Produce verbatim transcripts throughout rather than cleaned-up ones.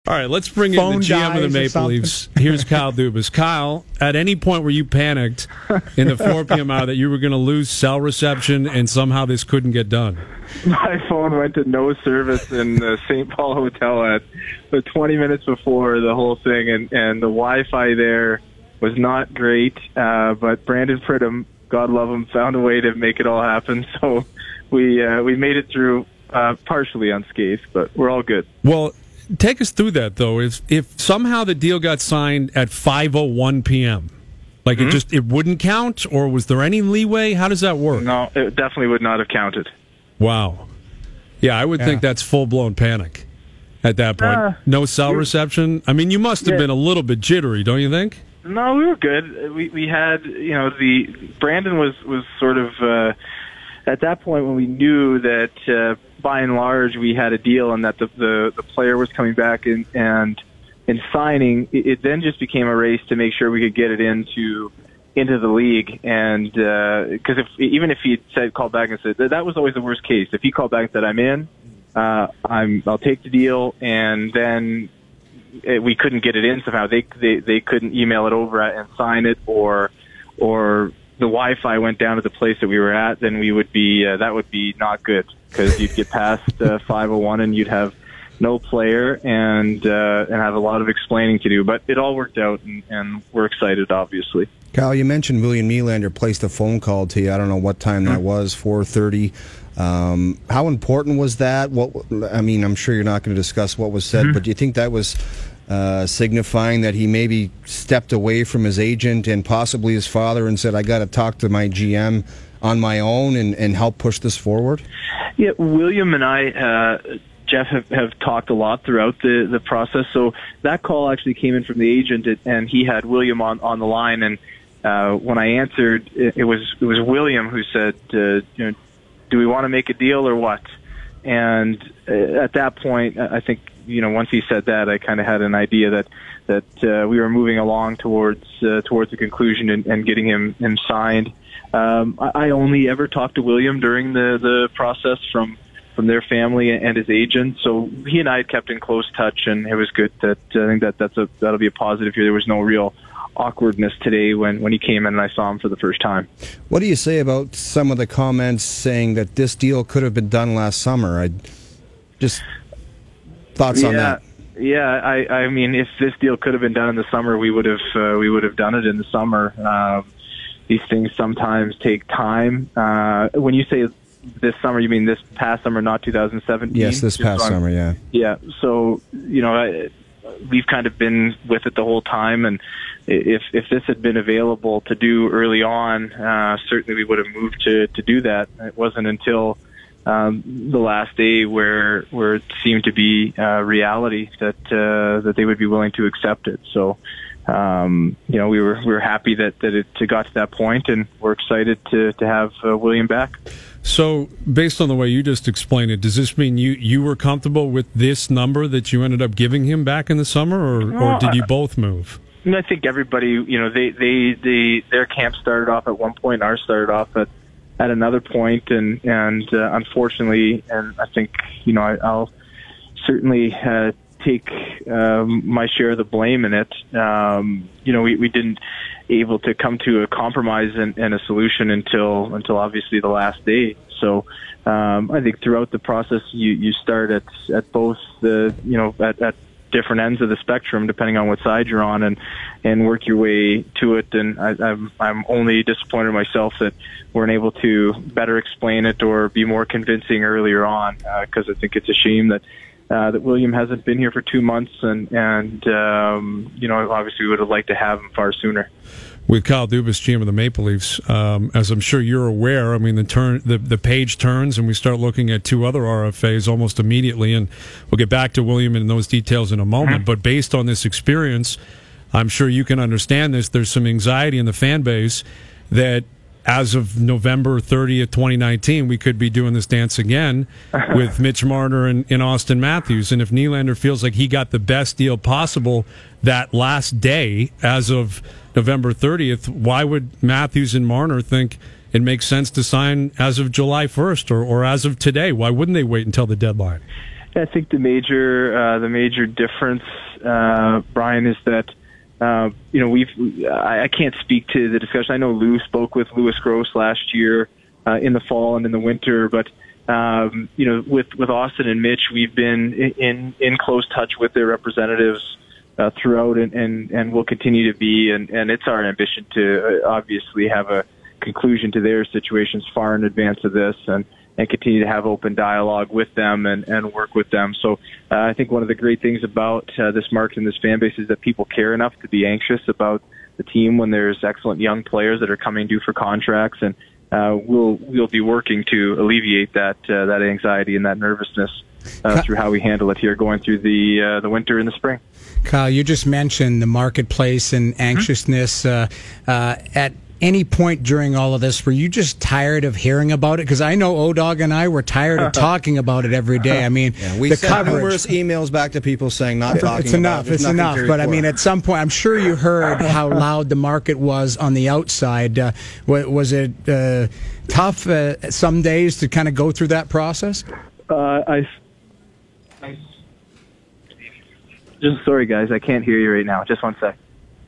All right, let's bring in Phone the G M of the dies or Maple something. Leafs. Here's Kyle Dubas. Kyle, at any point where you panicked in the four p.m. hour that you were going to lose cell reception and somehow this couldn't get done? My phone went to no service in the Saint Paul Hotel at uh, twenty minutes before the whole thing, and, and the Wi-Fi there was not great, uh, but Brandon Pridham, God love him, found a way to make it all happen, so we uh, we made it through uh, partially unscathed, but we're all good. Well, take us through that, though. If if somehow the deal got signed at five oh one p.m., like mm-hmm. it just it wouldn't count, or was there any leeway? How does that work? No, it definitely would not have counted. Wow. Yeah, I would yeah. think that's full-blown panic at that point. Uh, no cell reception? I mean, you must have yeah. been a little bit jittery, don't you think? No, we were good. We we had, you know, the Brandon was, was sort of, uh, at that point when we knew that uh, by and large we had a deal and that the, the, the player was coming back and, and in signing, it, it then just became a race to make sure we could get it into into the league. And because uh, if even if he had said, called back and said, that was always the worst case. If he called back and said, I'm in, uh, I'm, I'll take the deal, and then it, we couldn't get it in somehow. They, they they couldn't email it over and sign it, or or the Wi-Fi went down to the place that we were at, then we would be uh, that would be not good, because you'd get past uh, five oh one and you'd have no player and uh, and have a lot of explaining to do. But it all worked out, and, and we're excited, obviously. Kyle, you mentioned William Nylander placed a phone call to you. I don't know what time that was, four thirty. Um, how important was that? What I mean, I'm sure you're not going to discuss what was said, mm-hmm. but do you think that was uh, signifying that he maybe stepped away from his agent and possibly his father and said, I got to talk to my G M on my own and, and help push this forward? Yeah, William and I, uh, Jeff, have, have talked a lot throughout the, the process. So that call actually came in from the agent, and he had William on, on the line. And uh, when I answered, it, it was it was William who said, uh, you know, do we want to make a deal or what? And uh, at that point, I think, you know, once he said that, I kind of had an idea that that uh, we were moving along towards uh, towards the conclusion and, and getting him, him signed. Um, I, I only ever talked to William during the, the process from from their family and his agent, so he and I had kept in close touch, and it was good. That uh, I think that that's a that'll be a positive here. There was no real awkwardness today when, when he came in and I saw him for the first time. What do you say about some of the comments saying that this deal could have been done last summer? I just thoughts yeah, on that. Yeah, I, I mean, if this deal could have been done in the summer, we would have uh, we would have done it in the summer. Uh, these things sometimes take time. Uh, when you say this summer, you mean this past summer, not two thousand seventeen? Yes, this past so summer, yeah. Yeah, so, you know, I, we've kind of been with it the whole time, and if if this had been available to do early on, uh, certainly we would have moved to, to do that. It wasn't until um, the last day where where it seemed to be uh, reality that uh, that they would be willing to accept it. So, um, you know, we were we were happy that, that it got to that point, and we're excited to to have uh, William back. So, based on the way you just explained it, does this mean you, you were comfortable with this number that you ended up giving him back in the summer, or, no, or did you both move? I think everybody, you know, they, they, they, their camp started off at one point, ours started off at, at another point, and, and uh, unfortunately, and I think, you know, I, I'll certainly uh, take um, my share of the blame in it. Um, you know, we, we didn't able to come to a compromise and, and a solution until until obviously the last day. So um, I think throughout the process, you, you start at at both the you know at, at different ends of the spectrum, depending on what side you're on, and and work your way to it. And I, I'm I'm only disappointed in myself that weren't able to better explain it or be more convincing earlier on, because uh, I think it's a shame that. Uh, that William hasn't been here for two months, and, and um, you know, obviously we would have liked to have him far sooner. With Kyle Dubas, G M of the Maple Leafs, um, as I'm sure you're aware, I mean, the turn, the, the page turns, and we start looking at two other R F As almost immediately, and we'll get back to William and those details in a moment. Mm-hmm. But based on this experience, I'm sure you can understand this. There's some anxiety in the fan base that as of November thirtieth, twenty nineteen, we could be doing this dance again with Mitch Marner and, and Austin Matthews. And if Nylander feels like he got the best deal possible that last day, as of November thirtieth, why would Matthews and Marner think it makes sense to sign as of July first or, or as of today? Why wouldn't they wait until the deadline? I think the major uh, the major difference, uh, Brian, is that uh, you know we've I, I can't speak to the discussion. I know Lou spoke with Lewis Gross last year uh, in the fall and in the winter, but um, you know with with Austin and Mitch, we've been in in close touch with their representatives uh, throughout, and, and and will continue to be, and, and it's our ambition to uh, obviously have a conclusion to their situations far in advance of this, and. and continue to have open dialogue with them and, and work with them. So uh, I think one of the great things about uh, this market and this fan base is that people care enough to be anxious about the team when there's excellent young players that are coming due for contracts, and uh, we'll we'll be working to alleviate that uh, that anxiety and that nervousness uh, through how we handle it here going through the uh, the winter and the spring. Kyle, you just mentioned the marketplace and anxiousness. Mm-hmm. uh, uh, at any point during all of this, were you just tired of hearing about it? Because I know O-Dog and I were tired of talking about it every day. I mean, yeah, we the sent coverage. numerous emails back to people saying not talking it's enough, about it. It's enough. But I mean, at some point, I'm sure you heard how loud the market was on the outside. Uh, was it uh, tough uh, some days to kind of go through that process? Uh, I, I just sorry, guys, I can't hear you right now. Just one sec.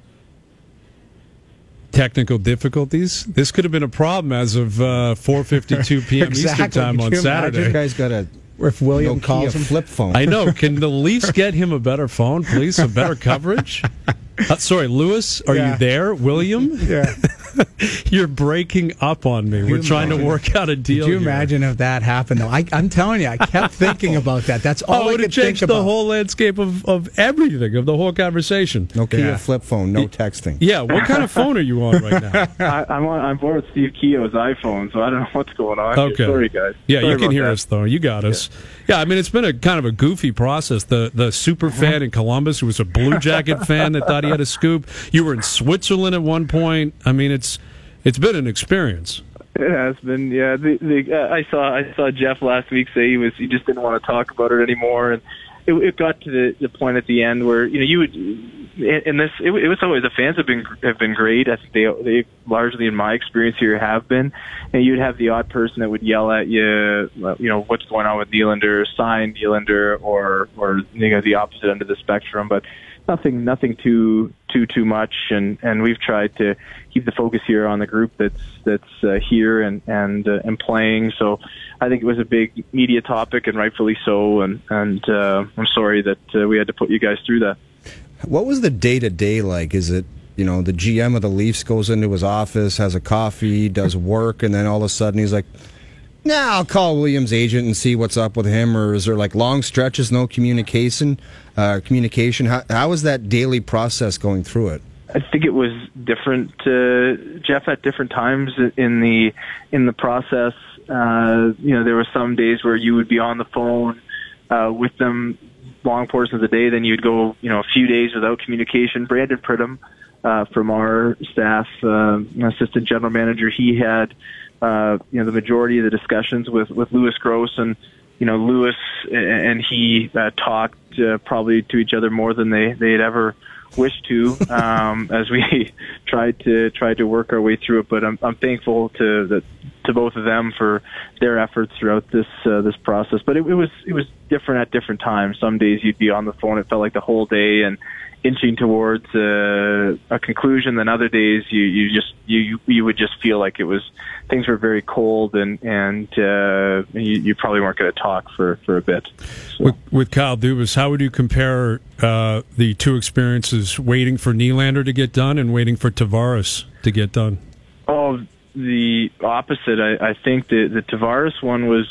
Technical difficulties. This could have been a problem as of uh, four fifty-two p.m. Exactly. Eastern time on You Saturday. guys got a If William Nokia calls him, flip phone. I know. Can the Leafs get him a better phone, please? Some better coverage? Uh, sorry, Lewis, are Yeah. you there? William? yeah. You're breaking up on me. We're trying to work out a deal. Could you here. imagine if that happened, though? I, I'm telling you, I kept thinking about that. That's all Oh, it I would could have think changed about. the whole landscape of, of everything, of the whole conversation. Nokia Yeah. flip phone, no texting. Yeah, what kind of phone are you on right now? I, I'm on, I'm bored with Steve Keogh's iPhone, so I don't know what's going on. Okay. Here. Sorry, guys. Yeah, Sorry you can about hear that. us, though. You got us. Yeah. yeah, I mean, it's been a kind of a goofy process. The the super fan in Columbus who was a Blue Jacket fan that thought he had a scoop. You were in Switzerland at one point. I mean, it's it's been an experience. It has been, yeah. The, the, uh, I saw I saw Jeff last week say he was he just didn't want to talk about it anymore, and it, it got to the, the point at the end where you know you would, and this it, it was always the fans have been have been great. I think they they largely in my experience here have been, and you'd have the odd person that would yell at you, you know, what's going on with Nylander, sign Nylander, or or you know the opposite end of the spectrum, but. Nothing, nothing too, too, too much, and, and we've tried to keep the focus here on the group that's that's uh, here and and uh, and playing. So, I think it was a big media topic, and rightfully so. And and uh, I'm sorry that uh, we had to put you guys through that. What was the day to day like? Is it, you know, the G M of the Leafs goes into his office, has a coffee, does work, and then all of a sudden he's like, nah, I'll call Williams' agent and see what's up with him? Or is there like long stretches, no communication? Uh, communication. How, how is that daily process going through it? I think it was different, uh, Jeff, at different times in the in the process. Uh, you know, there were some days where you would be on the phone uh, with them long portions of the day. Then you'd go, you know, a few days without communication. Brandon Pridham uh, from our staff, uh, assistant general manager, he had uh, you know the majority of the discussions with with Lewis Gross, and you know Lewis and he uh, talked uh, probably to each other more than they they had ever wished to um, as we tried to tried to work our way through it. But I'm I'm thankful to the, to both of them for their efforts throughout this uh, this process. But it, it was it was different at different times. Some days you'd be on the phone, it felt like the whole day, and inching towards uh, a conclusion. Then other days you you just you you would just feel like it was things were very cold, and and uh, you, you probably weren't going to talk for for a bit. So. With, with Kyle Dubas, how would you compare uh, the two experiences, waiting for Nylander to get done and waiting for Tavares to get done? Oh, the opposite. I, I think the the Tavares one was,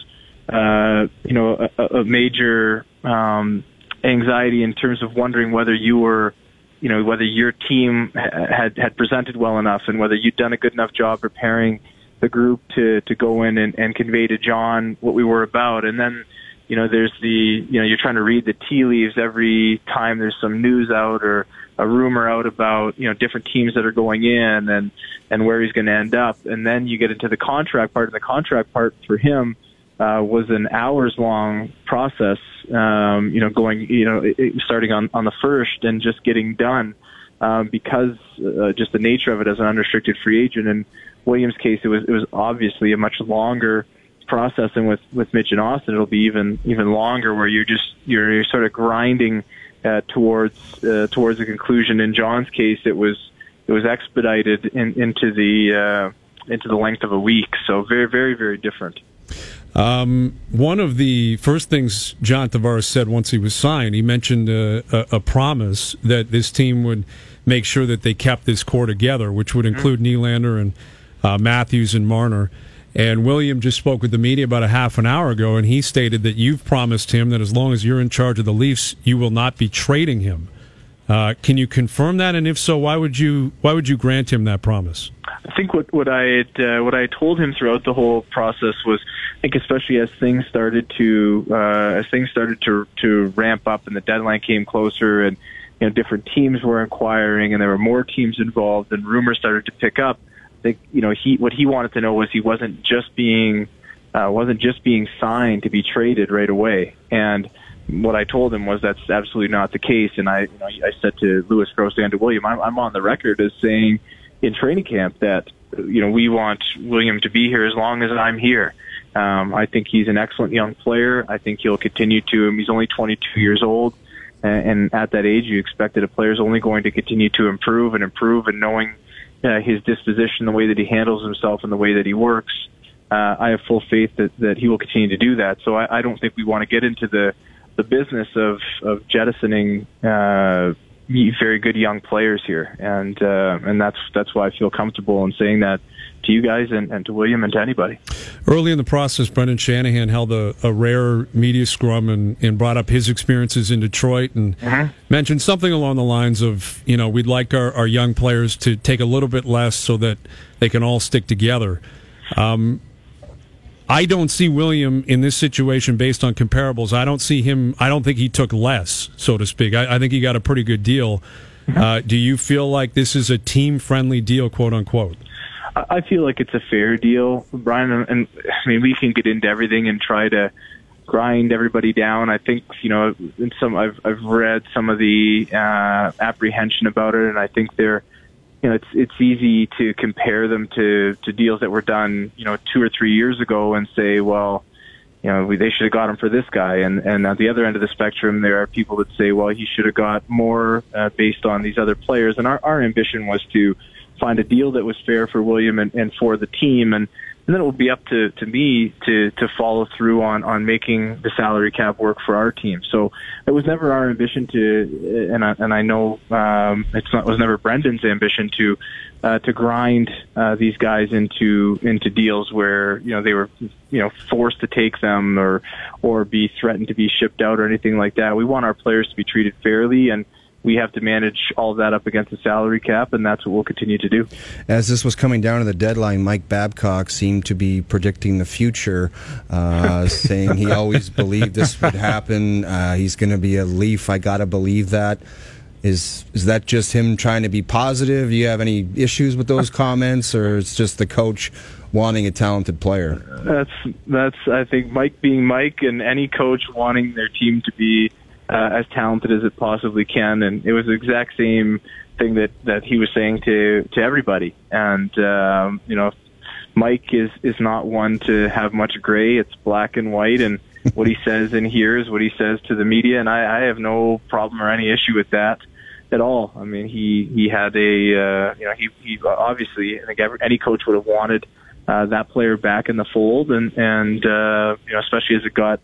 uh, you know, a, a major um, anxiety in terms of wondering whether you were, you know, whether your team had had presented well enough and whether you'd done a good enough job preparing the group to to go in and, and convey to John what we were about. And then, you know, there's the, you know, you're trying to read the tea leaves every time there's some news out or a rumor out about, you know, different teams that are going in and, and where he's going to end up. And then you get into the contract part, and the contract part for him uh, was an hours long process, um, you know, going, you know, it, starting on, on the first and just getting done um, because uh, just the nature of it as an unrestricted free agent. And Williams' case, it was, it was obviously a much longer processing with, with Mitch and Austin, it'll be even even longer, where you're just you're, you're sort of grinding uh, towards uh, towards a conclusion. In John's case, it was it was expedited in, into the uh, into the length of a week. So very very very different. Um, one of the first things John Tavares said once he was signed, he mentioned a, a, a promise that this team would make sure that they kept this core together, which would include mm-hmm. Nylander and uh, Matthews and Marner. And William just spoke with the media about a half an hour ago, and he stated that you've promised him that as long as you're in charge of the Leafs, you will not be trading him. Uh, can you confirm that? And if so, why would you why would you grant him that promise? I think what what I had, uh, what I told him throughout the whole process was, I think especially as things started to uh, as things started to to ramp up and the deadline came closer, and you know different teams were inquiring and there were more teams involved and rumors started to pick up. I think you know he what he wanted to know was he wasn't just being uh, wasn't just being signed to be traded right away. And what I told him was that's absolutely not the case. And I you know I said to Louis Gross and to William, I'm, I'm on the record as saying in training camp that you know we want William to be here as long as I'm here. Um, I think he's an excellent young player. I think he'll continue to. He's only twenty-two years old, and, and at that age, you expect that a player's only going to continue to improve and improve. And knowing uh, his disposition, the way that he handles himself, and the way that he works, uh, I have full faith that, that he will continue to do that. So I, I don't think we want to get into the the business of of jettisoning Uh, very good young players here, and uh, and that's that's why I feel comfortable in saying that to you guys and, and to William and to anybody. Early in the process, Brendan Shanahan held a, a rare media scrum and, and brought up his experiences in Detroit and mm-hmm. mentioned something along the lines of, you know, we'd like our, our young players to take a little bit less so that they can all stick together. Um, I don't see William in this situation based on comparables. I don't see him. I don't think he took less, so to speak. I, I think he got a pretty good deal. Mm-hmm. Uh, do you feel like this is a team-friendly deal, quote unquote? I feel like it's a fair deal, Brian. And I mean, we can get into everything and try to grind everybody down. I think you know, in some I've I've read some of the uh, apprehension about it, and I think they're. You know, it's it's easy to compare them to, to deals that were done, you know, two or three years ago and say, well, you know, we, they should have got him for this guy. And, and at the other end of the spectrum, there are people that say, well, he should have got more uh, based on these other players. And our, our ambition was to find a deal that was fair for William and, and for the team. And, and then it will be up to, to me to, to follow through on, on making the salary cap work for our team. So it was never our ambition to, and I, and I know um, it's not, it was never Brendan's ambition to uh, to grind uh, these guys into into deals where you know they were you know forced to take them or or be threatened to be shipped out or anything like that. We want our players to be treated fairly, and we have to manage all of that up against the salary cap, and that's what we'll continue to do. As this was coming down to the deadline, Mike Babcock seemed to be predicting the future, uh, saying he always believed this would happen. Uh, he's going to be a Leaf. I got to believe that. Is is that just him trying to be positive? Do you have any issues with those comments, or it's just the coach wanting a talented player? That's, that's I think, Mike being Mike, and any coach wanting their team to be Uh, as talented as it possibly can, and it was the exact same thing that, that he was saying to, to everybody. And um, you know, Mike is, is not one to have much gray. It's black and white, and what he says in here is what he says to the media, and I, I have no problem or any issue with that at all. I mean, he he had a uh, you know he, he obviously I think every, any coach would have wanted uh, that player back in the fold, and and uh, you know especially as it got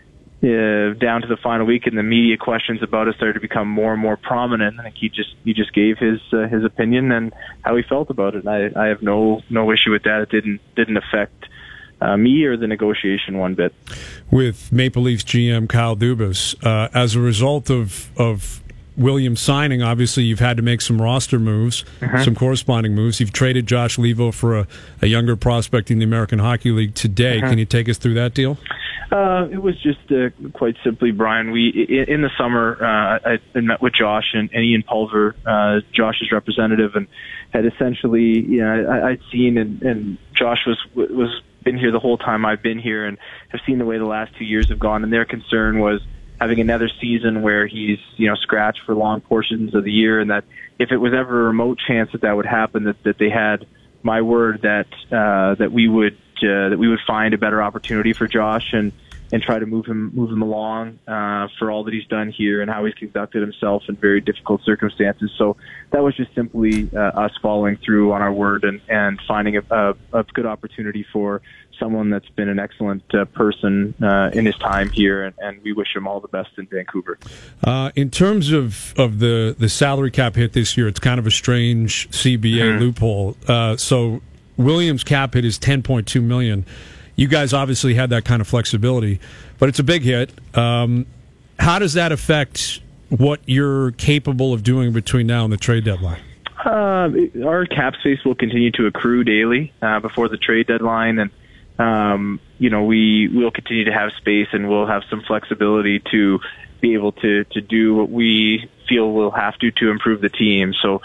Uh, down to the final week, and the media questions about it started to become more and more prominent. I think he just he just gave his uh, his opinion and how he felt about it. And I, I have no no issue with that. It didn't didn't affect uh, me or the negotiation one bit. With Maple Leafs G M Kyle Dubas, uh, as a result of of Williams signing, obviously you've had to make some roster moves, uh-huh. some corresponding moves. You've traded Josh Leivo for a, a younger prospect in the American Hockey League today. Uh-huh. Can you take us through that deal? Uh, it was just uh, quite simply, Brian. We in, in the summer, uh, I, I met with Josh and, and Ian Pulver, uh, Josh's representative, and had essentially, you know, I, I'd seen and, and Josh was was been here the whole time I've been here, and have seen the way the last two years have gone. And their concern was having another season where he's, you know, scratched for long portions of the year, and that if it was ever a remote chance that that would happen, that, that they had my word that uh, that we would uh, that we would find a better opportunity for Josh and. and try to move him move him along uh, for all that he's done here and how he's conducted himself in very difficult circumstances. So that was just simply uh, us following through on our word and, and finding a, a, a good opportunity for someone that's been an excellent uh, person uh, in his time here, and, and we wish him all the best in Vancouver. Uh, in terms of, of the, the salary cap hit this year, it's kind of a strange C B A mm-hmm. loophole. Uh, so Williams' cap hit is ten point two million dollars. You guys obviously had that kind of flexibility, but it's a big hit. Um, how does that affect what you're capable of doing between now and the trade deadline? Uh, our cap space will continue to accrue daily uh, before the trade deadline, and um, you know we will continue to have space, and we'll have some flexibility to be able to to do what we feel we'll have to to improve the team. So,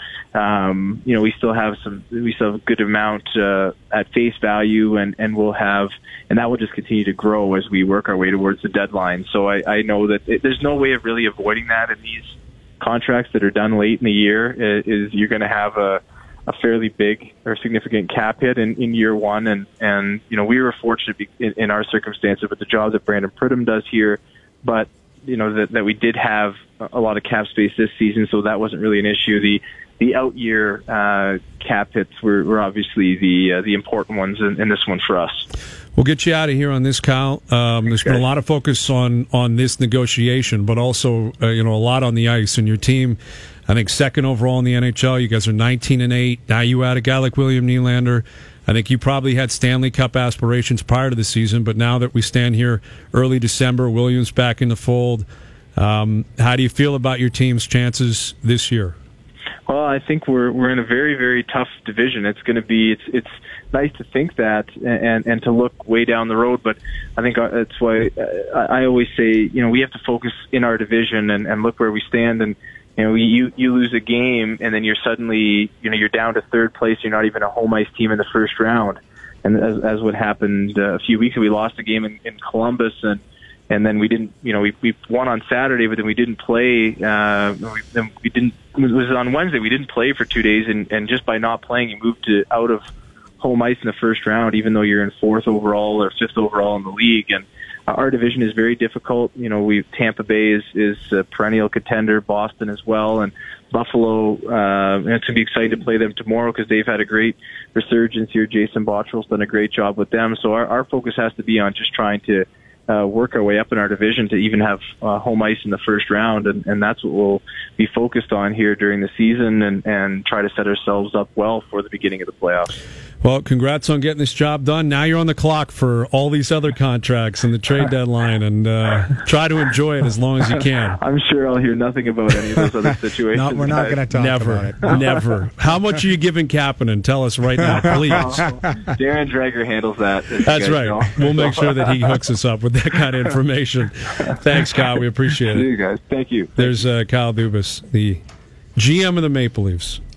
um, you know, we still have some, we still have a good amount uh, at face value, and, and we'll have, and that will just continue to grow as we work our way towards the deadline. So I, I know that it, there's no way of really avoiding that in these contracts that are done late in the year. Is you're going to have a, a fairly big or significant cap hit in, in year one, and and you know we were fortunate in, in our circumstances with the job that Brandon Pridham does here, but you know, that, that we did have a lot of cap space this season, so that wasn't really an issue. The the out year uh, cap hits were, were obviously the uh, the important ones in, in this one for us. We'll get you out of here on this, Kyle. Um, there's been a lot of focus on on this negotiation, but also uh, you know a lot on the ice. And your team, I think, second overall in the N H L. You guys are nineteen and eight. Now you add a guy like William Nylander. I think you probably had Stanley Cup aspirations prior to the season, but now that we stand here early December, Williams back in the fold. Um, how do you feel about your team's chances this year? Well, I think we're we're in a very, very tough division. It's going to be it's it's nice to think that and and to look way down the road, but I think that's why I always say, you know, we have to focus in our division and, and look where we stand. And you know, you you lose a game and then you're suddenly, you know, you're down to third place. You're not even a home ice team in the first round, and as as what happened uh, a few weeks ago, we lost a game in, in Columbus and. And then we didn't, you know, we we won on Saturday, but then we didn't play. Uh, we, then we didn't. It was on Wednesday. We didn't play for two days, and, and just by not playing, you moved to out of home ice in the first round, even though you're in fourth overall or fifth overall in the league. And uh, our division is very difficult. You know, we Tampa Bay is is a perennial contender, Boston as well, and Buffalo. Uh, and it's gonna be exciting to play them tomorrow because they've had a great resurgence here. Jason Bottrell's done a great job with them. So our our focus has to be on just trying to. Uh, work our way up in our division to even have uh, home ice in the first round, and, and that's what we'll be focused on here during the season and, and try to set ourselves up well for the beginning of the playoffs. Well, congrats on getting this job done. Now you're on the clock for all these other contracts and the trade deadline, and uh, try to enjoy it as long as you can. I'm sure I'll hear nothing about any of those other situations. No, we're not going to talk never, about it. Never. How much are you giving Kapanen? Tell us right now, please. Darren Dreger handles that. That's right. Know. We'll make sure that he hooks us up with that kind of information. Thanks, Kyle. We appreciate it. See you guys. Thank you. There's uh, Kyle Dubas, the G M of the Maple Leafs.